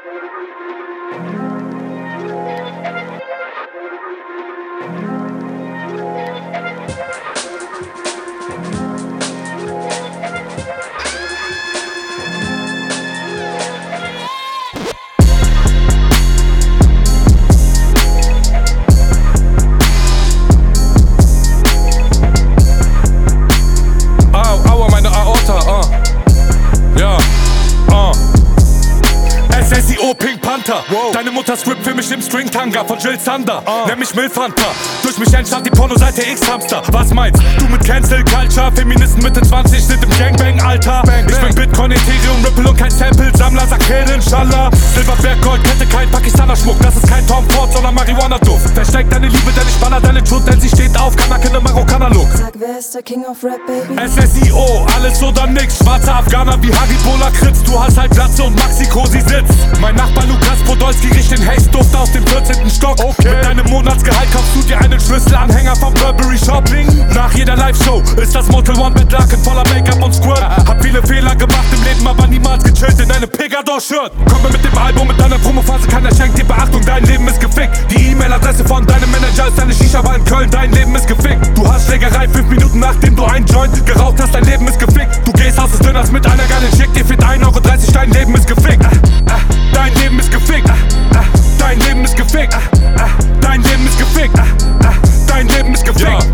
SSIO Pink Panther. Wow. Deine Mutter strippt für mich im String-Tanga von Jill Sander. Nenn mich Milfanta. Durch mich entstand die Pornoseite X-Hamster. Was meinst du mit Cancel Culture? Feministen Mitte 20 sind im Gangbang-Alter. Ich bin Bitcoin, Ethereum, Ripple und kein Sample-Sammler. Sag Khair inshallah. Silberberg, Gold, Kette, kein Pakistaner-Schmuck. Das ist kein Tom Ford, sondern Marihuana-Duft. Versteck deine Liebe, denn ich baller deine Truth, denn sie steht auf Kanake, ne Marokkaner-Look. Sag, wer ist der King of Rap, Baby? SSIO, alles oder nix. Schwarze Afghaner wie Haribo Lakritz. Du hast halt Glatze und Maxi-Cosi sitzt. Mein Nachbar Lukas Podolski riecht den Haze-Duft aus dem 14. Stock. Okay. Mit deinem Monatsgehalt kaufst du dir einen Schlüsselanhänger vom Burberry Shopping. Nach jeder Live-Show ist das Motel One Bettlaken voller Make-up und Squirt. Hab viele Fehler gemacht im Leben, aber niemals gechillt in einem Pegador-Shirt. Komme mit dem Album, mit deiner Promophase, keiner schenkt dir Beachtung. Dein Leben ist gefickt. Die E-Mail-Adresse von deinem Manager ist deine Shisha-Bar in Köln. Dein Leben ist gefickt. Du hast Schlägerei 5 Minuten nachdem du einen Joint geraucht hast. Dein Leben ist gefickt. Du gehst aus des Dönners mit einer geilen Chick, dir fehlt 1,30 €. Dein Leben ist gefickt. Dein Leben ist gefickt. Dein Leben ist gefickt. Dein Leben ist gefickt. Dein Leben ist gefickt.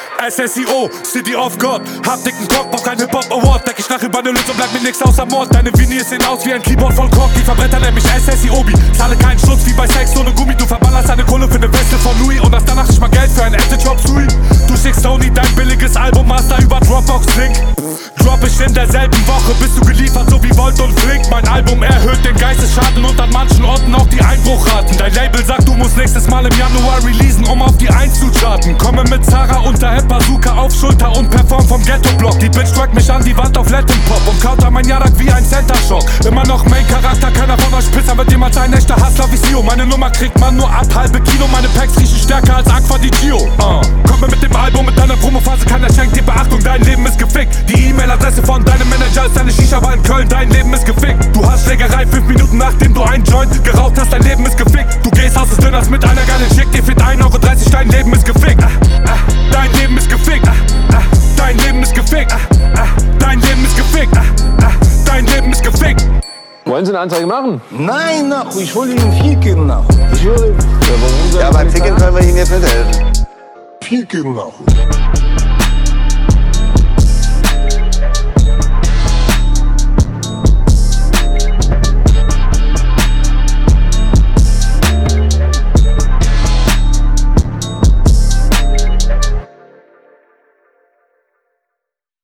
SSIO, City of God. Hab dicken Kopf, brauch kein Hip-Hop-Award. Deck ich nach über ne Lösung, bleibt mir nix außer Mord. Deine Vinyls sehen aus wie ein Keyboard voll Kork. Die Verbretter nenn mich SSIObi. Zahle keinen Schutz wie bei Sex ohne Gummi. Du verballerst deine Kohle für ne Weste von Louis und hast danach nicht mal Geld für einen Ente-Job-Sui. Du schickst Tony dein billiges Album, Master über Dropbox-Link. Drop ich in derselben Woche, bist du geliefert, so wie Volt und Flink. Mein Album erhöht den Geistesschaden und an manchen Orten auch die Einbruchraten. Dein Label sagt, du musst nächstes Mal im Januar releasen, um auf die 1 zu charten. Komme mit Zara unter Head Bazooka auf Schulter und perform vom Ghetto-Block. Die Bitch drückt mich an die Wand auf Latin Pop und counter mein Jarak wie ein Center-Shock. Immer noch Main-Charakter, keiner von euch Pisser wird jemals ein echter Hustler wie CEO. Meine Nummer kriegt man nur ab halbe Kilo, meine Packs riechen stärker als Aqua di Gio. Komme mit dem Album, mit deiner Promophase, keiner schenkt dir Beachtung. Dein Leben ist gefickt. Die E-Mail-Adresse von deinem Manager ist deine Shisha-Bar in Köln. Dein Leben ist gefickt. Du hast Schlägerei 5 Minuten nachdem du einen Joint geraucht hast. Dein Leben ist gefickt. Du gehst aus des Dönners mit einer geilen Chick, dir fehlt 1,30 €. Dein Leben ist gefickt. Dein Leben ist gefickt. Dein Leben ist gefickt. Dein Leben ist gefickt. Dein Leben ist gefickt. Wollen Sie eine Anzeige machen? Nein, Nachu, ich will Ihnen ficken, Nachu. Ich würde. Ja, beim Ficken können wir Ihnen jetzt nicht helfen. Ficken, Nachu.